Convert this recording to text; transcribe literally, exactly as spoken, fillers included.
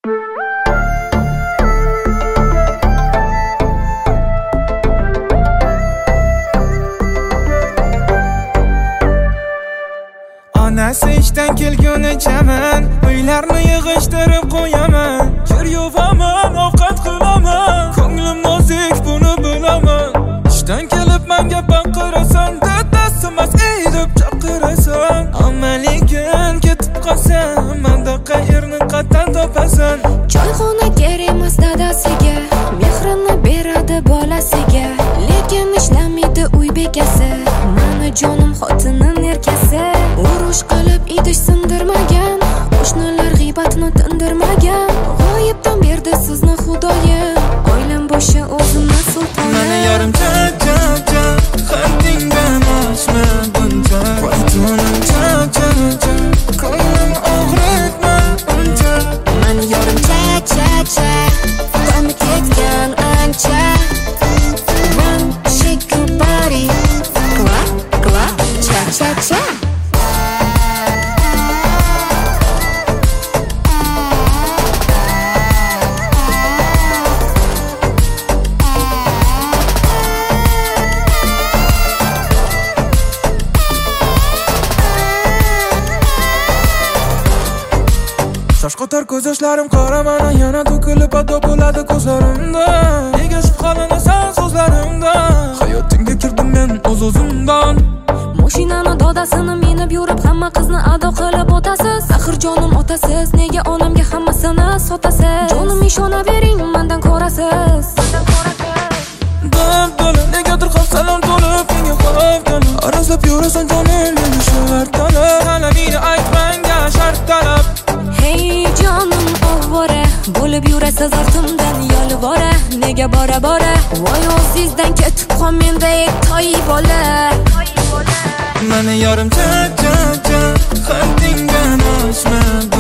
Onasi ishdan kelgunichaman uylarni yig'ishtirib qo'yaman. Kir yuvaman, ovqat qilaman. Ko'nglim nozik, buni bilaman. Ishdan kelib menga baqirasan, dadasimas ey deb chaqirasan. Amaligin ketib qolsam, menda qayerni qatdan topasan? Choyxona kerak emas dadasiga, mehrini beradi bolasiga. Lekin ishlamaydi uy bekasi, mani jonim xotinim erkasi. Urush qilib idish sindirmagan, qo'shnilar g'iybatni tindirmagan. G'oyibdan berdi sizni xudoyim, oilam boshi o'zimni sultonim. Mani yarim cha-cha-cha, xatingdan ochma buncha. Vaytonim cha-cha-cha, ko'nglim og'ritma uncha. Mani yarim cha-cha-cha, dami ketgan ancha. One shake your body, clap, clap, cha-cha-cha. Shoshqotar ko'z yoshlarim qora, mana yana to'kilib ado bo'ladi ko'zlarimda. Nega shubhalanasan so'zlarimda? Hayotingga kirdim men o'z-o'zimdan. Mashinani dodasini minib yurib hamma qizni ado qilib o'tasiz. Axir jonim otasiz, nega onamga hammasini sotasiz? Jonim ishonavering, mendan ko'rasiz. Dab-dala negadir xavf-salom to'lib menga xavf-talab. Arazlab yurasan jonim, meni shart talab. Talabingni ayt menga shart talab. Hey jonim ovvora, bo'lib yurasiz ortimdan yolvora. Nega bora-bora, voy o'zingizdan ketib qol mendek toy bola. Mani yarim cha-cha-cha, xatingdan ochma